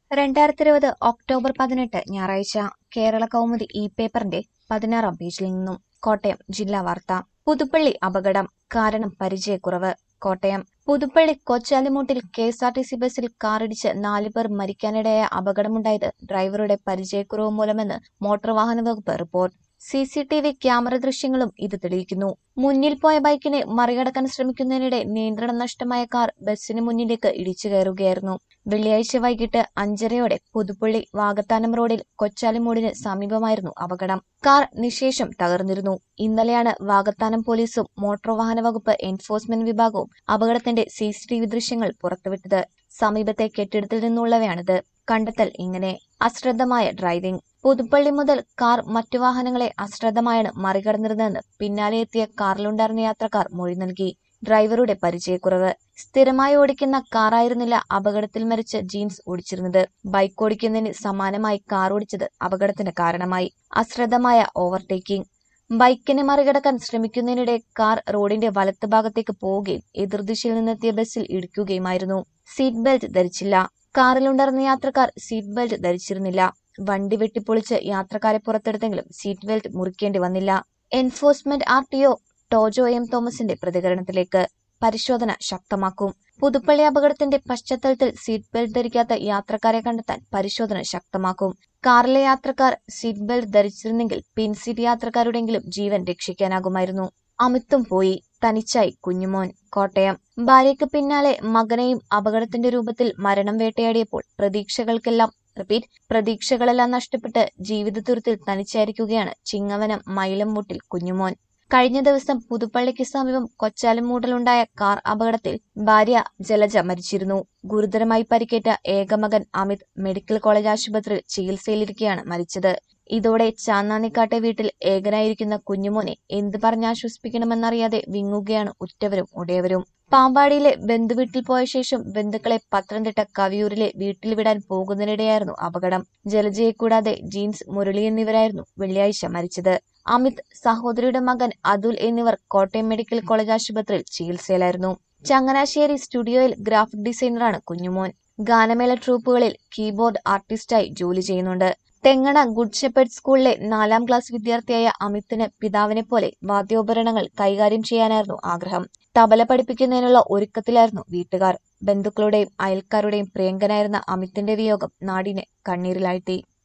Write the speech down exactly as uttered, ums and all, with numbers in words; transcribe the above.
രണ്ടായിരത്തി ഇരുപത് ഒക്ടോബർ പതിനെട്ട് ഞായറാഴ്ച കേരള കൗമുദി ഇ പേപ്പറിന്റെ പതിനാറാം പേജിൽ നിന്നും കോട്ടയം ജില്ലാ വാർത്ത. പുതുപ്പള്ളി അപകടം കാരണം പരിചയക്കുറവ്. കോട്ടയം പുതുപ്പള്ളി കൊച്ചാലിമൂട്ടിൽ K S R T C ബസിൽ കാറിടിച്ച് നാലുപേർ മരിക്കാനിടയായ അപകടമുണ്ടായത് ഡ്രൈവറുടെ പരിചയക്കുറവ് മൂലമെന്ന് മോട്ടോർ വാഹന വകുപ്പ് report. C C T V camera ദൃശ്യങ്ങളും ഇത് തെളിയിക്കുന്നു. മുന്നിൽ പോയ ബൈക്കിനെ മറികടക്കാൻ ശ്രമിക്കുന്നതിനിടെ നിയന്ത്രണം നഷ്ടമായ കാർ ബസിന് മുന്നിലേക്ക് ഇടിച്ചു കയറുകയായിരുന്നു. വെള്ളിയാഴ്ച വൈകിട്ട് അഞ്ചരയോടെ പുതുപ്പള്ളി വാകത്താനം റോഡിൽ കൊച്ചാലിമൂടിന് സമീപമായിരുന്നു അപകടം. കാർ നിശേഷം തകർന്നിരുന്നു. ഇന്നലെയാണ് വാകത്താനം പോലീസും മോട്ടോർ വാഹന വകുപ്പ് എൻഫോഴ്സ്മെന്റ് വിഭാഗവും അപകടത്തിന്റെ സി സി ടി വി ദൃശ്യങ്ങൾ പുറത്തുവിട്ടത്. സമീപത്തെ കെട്ടിടത്തിൽ നിന്നുള്ളവയാണിത്. കണ്ടെത്തൽ ഇങ്ങനെ: അശ്രദ്ധമായ ഡ്രൈവിംഗ്. പുതുപ്പള്ളി മുതൽ കാർ മറ്റു വാഹനങ്ങളെ അശ്രദ്ധമായാണ് മറികടന്നിരുന്നതെന്ന് പിന്നാലെ എത്തിയ കാറിലുണ്ടായിരുന്ന യാത്രക്കാർ മൊഴി നൽകി. ഡ്രൈവറുടെ പരിചയക്കുറവ്. സ്ഥിരമായി ഓടിക്കുന്ന കാറായിരുന്നില്ല അപകടത്തിൽ മരിച്ച ജീൻസ് ഓടിച്ചിരുന്നത്. ബൈക്ക് ഓടിക്കുന്നതിന് സമാനമായി കാർ ഓടിച്ചത് അപകടത്തിന് കാരണമായി. അശ്രദ്ധമായ ഓവർടേക്കിംഗ്. ബൈക്കിനെ മറികടക്കാൻ ശ്രമിക്കുന്നതിനിടെ കാർ റോഡിന്റെ വലത്ത് ഭാഗത്തേക്ക് പോവുകയും എതിർദിശയിൽ നിന്നെത്തിയ ബസ്സിൽ ഇടിക്കുകയുമായിരുന്നു. Seat belt ധരിച്ചില്ല. കാറിലുണ്ടായിരുന്ന യാത്രക്കാർ സീറ്റ് ബെൽറ്റ് ധരിച്ചിരുന്നില്ല. വണ്ടി വെട്ടിപ്പൊളിച്ച് യാത്രക്കാരെ പുറത്തെടുത്തെങ്കിലും സീറ്റ് ബെൽറ്റ് മുറിക്കേണ്ടി വന്നില്ല. Enforcement R T O Tojo M തോമസിന്റെ പ്രതികരണത്തിലേക്ക്: പരിശോധന ശക്തമാക്കും. പുതുപ്പള്ളി അപകടത്തിന്റെ പശ്ചാത്തലത്തിൽ സീറ്റ് ബെൽറ്റ് ധരിക്കാത്ത യാത്രക്കാരെ കണ്ടെത്താൻ പരിശോധന ശക്തമാക്കും. കാറിലെ യാത്രക്കാർ സീറ്റ് ബെൽറ്റ് ധരിച്ചിരുന്നെങ്കിൽ പിൻസീറ്റ് യാത്രക്കാരുടെയെങ്കിലും ജീവൻ രക്ഷിക്കാനാകുമായിരുന്നു. അമിത്തും പോയി, തനിച്ചായി കുഞ്ഞുമോൻ. കോട്ടയം ഭാര്യയ്ക്ക് പിന്നാലെ മകനെയും അപകടത്തിന്റെ രൂപത്തിൽ മരണം വേട്ടയാടിയപ്പോൾ പ്രതീക്ഷകൾക്കെല്ലാം റിപ്പീറ്റ് പ്രതീക്ഷകളെല്ലാം നഷ്ടപ്പെട്ട് ജീവിതതുരുത്തിൽ തനിച്ചായിരിക്കുകയാണ് ചിങ്ങവനം മൈലംമുട്ടിൽ കുഞ്ഞുമോൻ. കഴിഞ്ഞ ദിവസം പുതുപ്പള്ളിക്ക് സമീപം കൊച്ചാലിമൂട്ടിലുണ്ടായ കാർ അപകടത്തിൽ ഭാര്യ ജലജ മരിച്ചിരുന്നു. ഗുരുതരമായി പരിക്കേറ്റ ഏകമകൻ അമിത് മെഡിക്കൽ കോളേജ് ആശുപത്രിയിൽ ചികിത്സയിലിരിക്കെയാണ് മരിച്ചത്. ഇതോടെ ചാന്നാനിക്കാട്ടെ വീട്ടിൽ ഏകനായിരിക്കുന്ന കുഞ്ഞുമോനെ എന്ത് പറഞ്ഞാശ്വസിപ്പിക്കണമെന്നറിയാതെ വിങ്ങുകയാണ് ഉറ്റവരും ഉടയവരും. പാമ്പാടിയിലെ ബന്ധുവീട്ടിൽ പോയ ശേഷം ബന്ധുക്കളെ പത്തനംതിട്ട കവിയൂരിലെ വീട്ടിൽ വിടാൻ പോകുന്നതിനിടെയായിരുന്നു അപകടം. ജലജയെ കൂടാതെ ജീൻസ്, മുരളി എന്നിവരായിരുന്നു വെള്ളിയാഴ്ച മരിച്ചത്. അമിത്, സഹോദരിയുടെ മകൻ അതുൽ എന്നിവർ കോട്ടയം മെഡിക്കൽ കോളേജ് ആശുപത്രിയിൽ ചികിത്സയിലായിരുന്നു. ചങ്ങനാശ്ശേരി സ്റ്റുഡിയോയിൽ ഗ്രാഫിക് ഡിസൈനറാണ് കുഞ്ഞുമോൻ. ഗാനമേള ട്രൂപ്പുകളിൽ കീബോർഡ് ആർട്ടിസ്റ്റായി ജോലി ചെയ്യുന്നുണ്ട്. തെങ്ങണ ഗുഡ് ഷെപ്പേർഡ് സ്കൂളിലെ നാലാം ക്ലാസ് വിദ്യാർത്ഥിയായ അമിത്തിന് പിതാവിനെ പോലെ വാദ്യോപകരണങ്ങൾ കൈകാര്യം ചെയ്യാനായിരുന്നു ആഗ്രഹം. തബല പഠിപ്പിക്കുന്നതിനുള്ള ഒരുക്കത്തിലായിരുന്നു വീട്ടുകാർ. ബന്ധുക്കളുടെയും അയൽക്കാരുടെയും പ്രിയങ്കനായിരുന്ന അമിത്തിന്റെ വിയോഗം നാടിനെ കണ്ണീരിലാഴ്ത്തി.